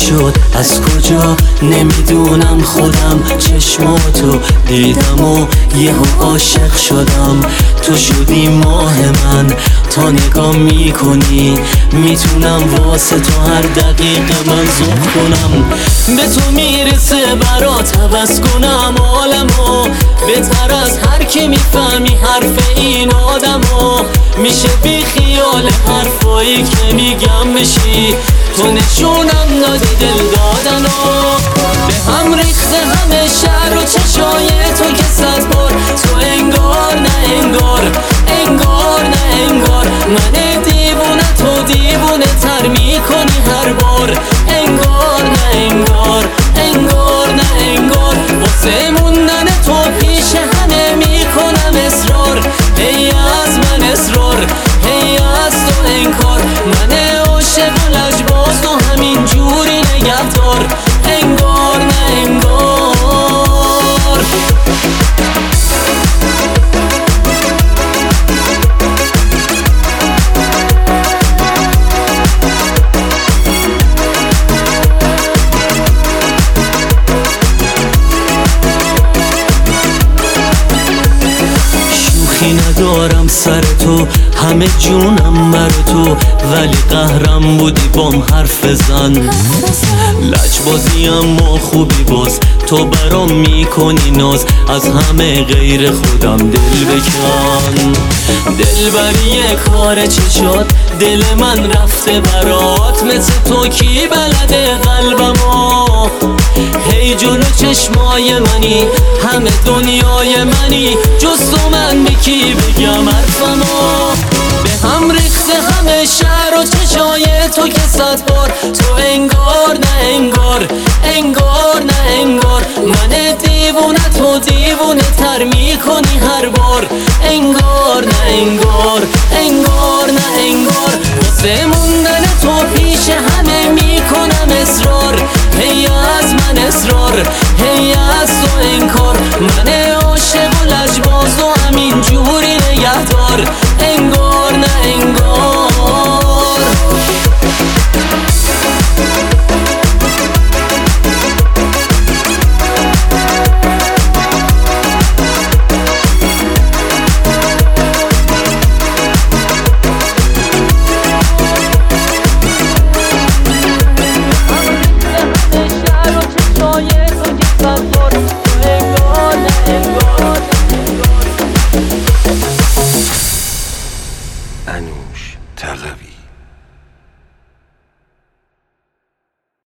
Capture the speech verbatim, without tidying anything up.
شد از کجا نمیدونم، خودم چشماتو دیدم و یهو عاشق شدم. تو شدی ماه من، تا نگاه میکنی میتونم واسه تو هر دقیقه من ذوق کنم. به تو میرسه برات عوض کنم عالمو، بهتر از هر کی میفهمی حرف این آدمو. میشه بی خیال حرفایی که میگم بشی، تو نشونم دادی دل دادنو. به هم ریخته همه شهر و چشای تو که صد بار، تو انگار نه انگار، انگار نه انگار. من دیوونه تو دیوونه تر میکنی هر بار، انگار نه انگار، انگار نه انگار. واسه موندن تو پیش همه میکنم اصرار، هی از من اصرار، هی از تو انکار. من عاشق و لجباز و همین جوری نگهدار، انگار نه انگار. شوخی ندارم سر تو، همه جونم بر تو، ولی قهرم بودی بام حرف زن. لجبازی اما خوبی باز، تو برام میکنی ناز، از همه غیر خودم دل بکن. دل بری کار چشات، دل من رفته برات، مثل تو کی بلده قلبمو. هی جلو چشمای منی، همه دنیای منی، جز تو من به کی بگم حرفمو. به هم ریخته همه شهر و چشای تو که صد بار، تو انگار نه انگار، انگار نه انگار. من دیوونه تو دیوونه تر میکنی هر بار، انگار نه انگار، انگار نه انگار. واسه موندن تو پیش همه میکنم اصرار، هی از من اصرار، هی از تو انکار. من عاشق و لجباز و همین جوری نگهدار، انگار نه انگار. انوش تقوی.